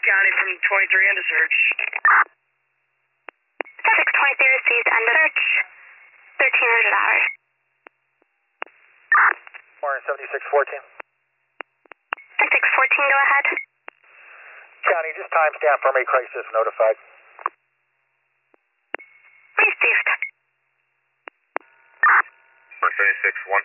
County from 23 into search. 623 receives end of search. 1300 hours. Warren 7614. 6614, go ahead. County, just timestamp for me, crisis notified. Received. 761.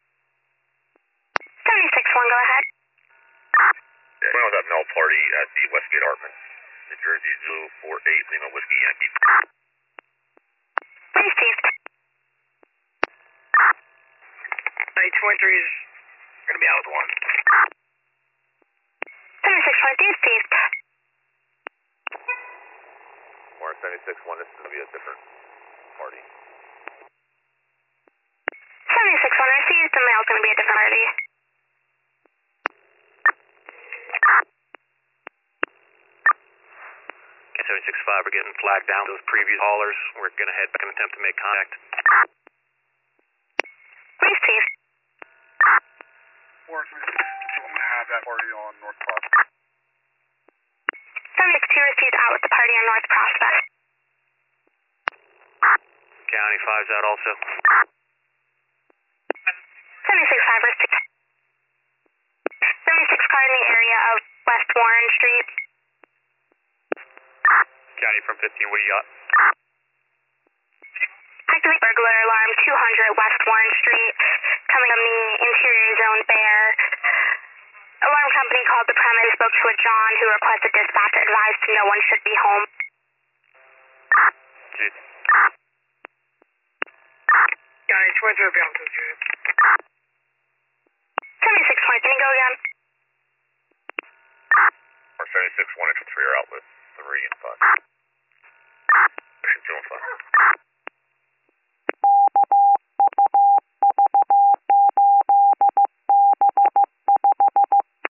761, go ahead. When was that Mel party at the Westgate Apartments? New Jersey Zulu 48 Lima Whiskey Yankee. Received. 23 is going to be out with one. 761 received. Warren 761, this is going to be a different party. 761 received, the mail's going to be a different party. Okay, 765, we're getting flagged down those previous haulers. We're going to head back and attempt to make contact. Received. Warren 76, I'm going to have that party on North Prospect. 762 received out with the party on North Prospect. County 5's out also. 765 received. 76 car in the area of West Warren Street. County from 15, what do you got? Activate burglar alarm 200 West Warren Street. Coming from the interior zone there. Alarm company called the premise, spoke to a John who requested dispatch, advised no one should be home. Dude. County 23 will be on to the unit. 76 can you go again? Or 76 1 and 3 are out with 3 and 5. Pushing 2 and 5.